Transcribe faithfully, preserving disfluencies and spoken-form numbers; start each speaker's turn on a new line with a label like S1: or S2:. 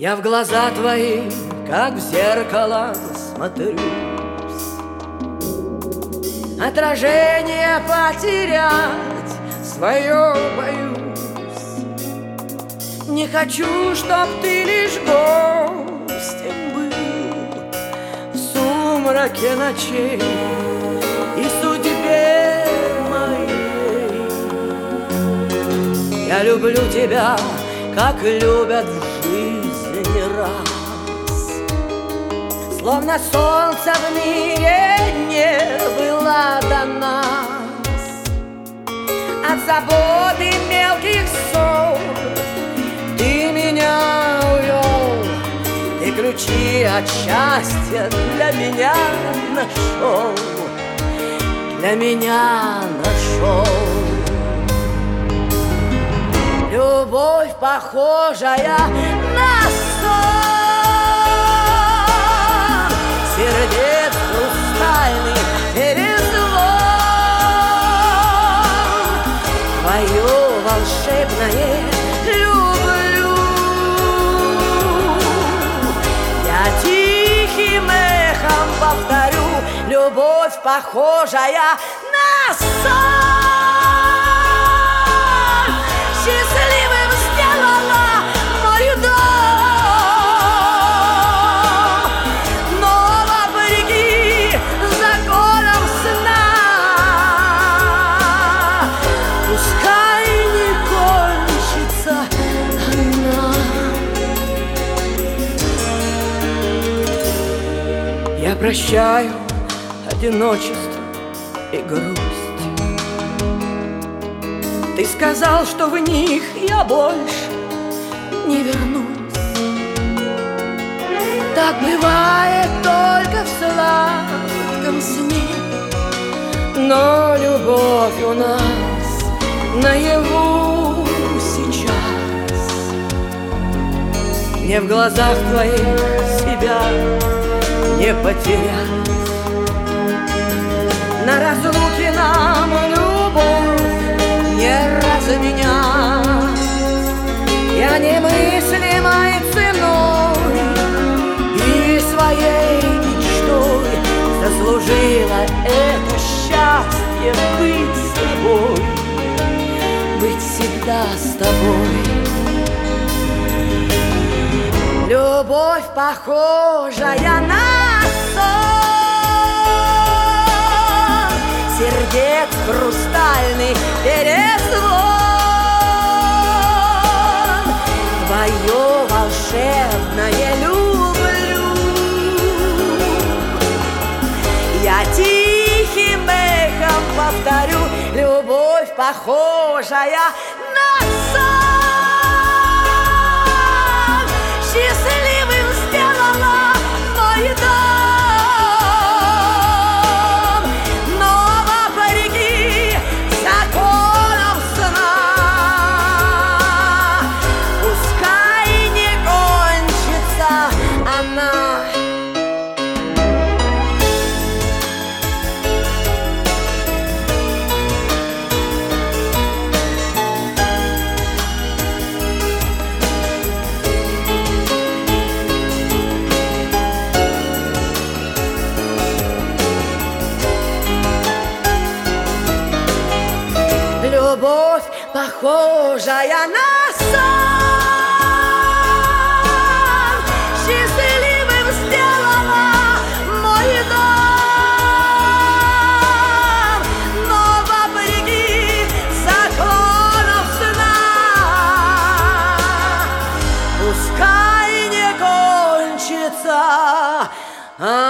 S1: Я в глаза твои, как в зеркало, смотрюсь. Отражение потерять свое боюсь. Не хочу, чтоб ты лишь гостем был в сумраке ночей и судьбе моей. Я люблю тебя, как любят в жизни раз. Словно солнце в мире не было до нас. От заботы мелких ссор ты меня увел. Ты ключи от счастья для меня нашел. Для меня нашел. Любовь, похожая на сон, сердец хрустальный перезвон. Твое волшебное люблю. Я тихим эхом повторю: любовь, похожая на сон. Счастливым сделала мой дом, но вопреки законам сна. Пускай не кончится она. Я прощаю одиночество и грусть. Ты сказал, что в них я больше не вернусь. Так бывает только в сладком сне, но любовь у нас наяву сейчас. Мне в глазах твоих себя не потерять. На разлуке нам любовь не разменять. Я немыслимой ценой и своей мечтой заслужила это счастье быть с тобой, быть всегда с тобой. Любовь, похожая на сон, сердец хрустальный перезвон. Твое волшебное люблю. Я тихим эхом повторю: любовь, похожая на сон. Счастливым сделала мой дом. Любовь, похожая на сон, счастливым сделала мой дом, но вопреки законам сна. Пускай не кончится